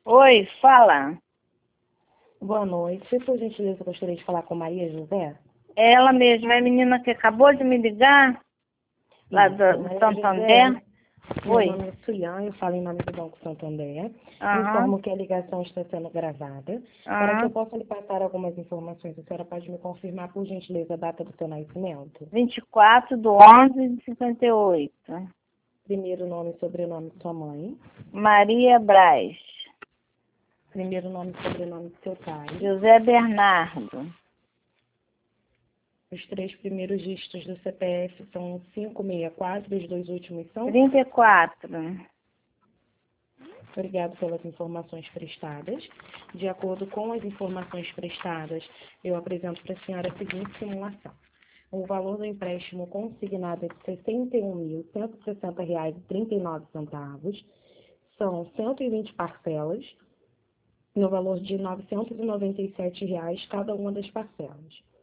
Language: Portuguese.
Oi, fala. Boa noite. Por gentileza, eu gostaria de falar com Maria José. É ela mesma, é a menina que acabou de me ligar, lá Isso, do Maria Santander. José. Meu Oi. nome é Sulian, eu falo em nome do Banco Santander. Aham, Informo que a ligação está sendo gravada. Para que eu aham. possa lhe passar algumas informações, a senhora pode me confirmar, por gentileza, a data do seu nascimento? 24/11/58. Primeiro nome e sobrenome de sua mãe. Maria Braz. Primeiro nome e sobrenome de seu pai. José Bernardo. Os três primeiros dígitos do CPF são 564 e os dois últimos são? 34. Obrigado pelas informações prestadas. De acordo com as informações prestadas, eu apresento para a senhora a seguinte simulação. O valor do empréstimo consignado é de R$ 61.160,39. São 120 parcelas, no valor de R$ 997 cada uma das parcelas.